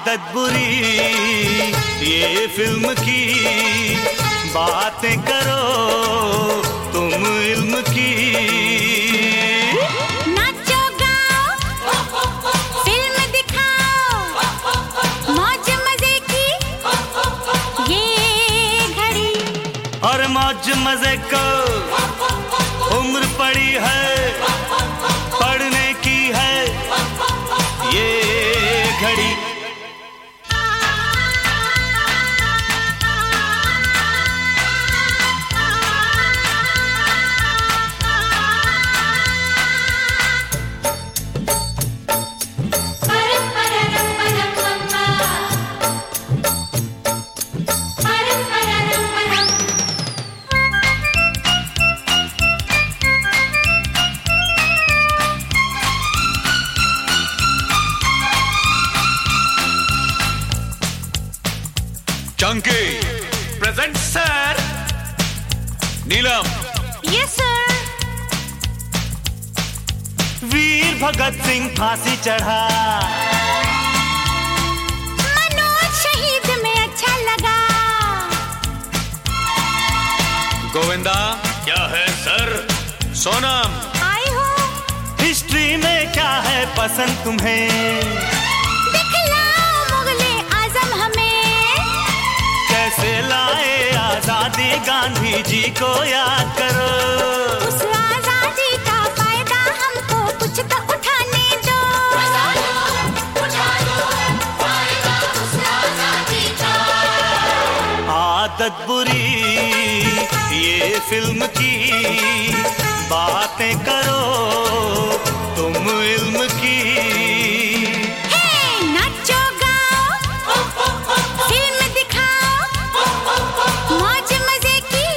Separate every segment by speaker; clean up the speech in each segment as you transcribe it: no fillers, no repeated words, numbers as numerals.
Speaker 1: आदत बुरी ये फिल्म की, बातें करो तुम इल्म की।
Speaker 2: नाचो गाओ, फिल्म दिखाओ, मौज मजे की ये घड़ी।
Speaker 1: और मौज मजे को उम्र पड़ी है, पढ़ने की है ये घड़ी।
Speaker 3: Chunky
Speaker 1: present sir.
Speaker 3: Neelam
Speaker 2: yes sir.
Speaker 1: Veer Bhagat Singh फांसी चढ़ा,
Speaker 2: मनोज शहीद में अच्छा लगा।
Speaker 3: गोविंदा
Speaker 1: क्या है सर?
Speaker 3: सोनम
Speaker 2: आई हो,
Speaker 1: हिस्ट्री में क्या है पसंद तुम्हें?
Speaker 2: दिखलाओ मुगले आजम हमें।
Speaker 1: कैसे लाए आजादी, गांधी जी को याद करो।
Speaker 2: उस आजादी का फायदा हमको कुछ तो उठाने दो।
Speaker 1: आदत बुरी ये फिल्म की, बातें करो तुम इल्म की।
Speaker 2: नाचो गाओ, फिल्म दिखाओ, मौज मजे की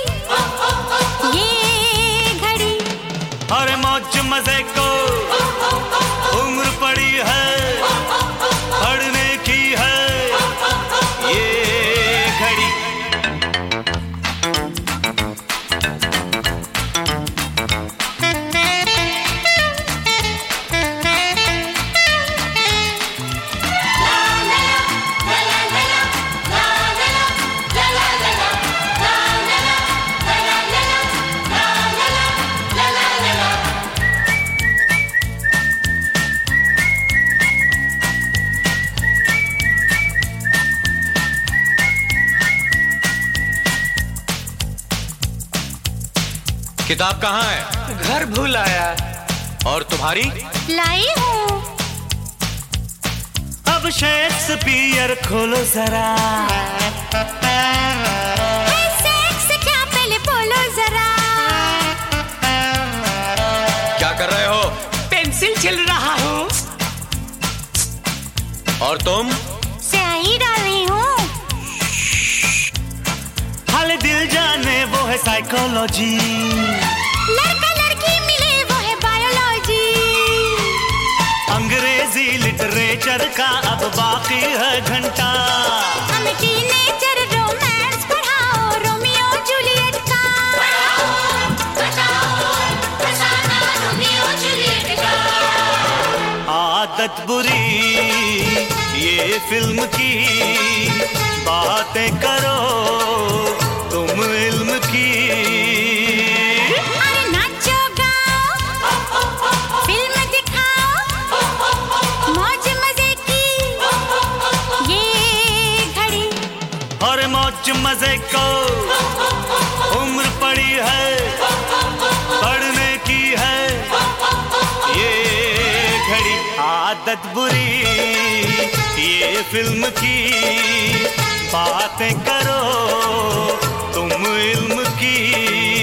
Speaker 2: ये घड़ी।
Speaker 1: और मौज मजे को उम्र पड़ी है, पढ़ने की है ये घड़ी।
Speaker 3: किताब कहाँ है?
Speaker 1: घर भूल आया।
Speaker 3: और तुम्हारी?
Speaker 2: लाई हूँ।
Speaker 1: अब शेक्सपियर खोलो जरा,
Speaker 2: है सेक्स क्या पहले बोलो जरा।
Speaker 3: क्या कर रहे हो?
Speaker 1: पेंसिल चल रहा हूँ।
Speaker 3: और तुम?
Speaker 2: स्याही डाली हूँ।
Speaker 1: हाल दिल जाने वो है साइकोलॉजी,
Speaker 2: लड़का लड़की मिले वो है बायोलॉजी।
Speaker 1: अंग्रेजी लिटरेचर का अब बाकी है घंटा।
Speaker 2: हमें टीनेजर रोमांस पढ़ाओ, रोमियो जूलियट का।
Speaker 1: आदत बुरी ये फिल्म की, बातें करो तुम इल्म की।
Speaker 2: अरे नाचो गाओ, फिल्म दिखाओ, मौज मजे की ये घड़ी।
Speaker 1: और मौज मजे को उम्र पड़ी है, पढ़ने की है ये घड़ी। आदत बुरी ये फिल्म की, बातें करो तुम इल्म की।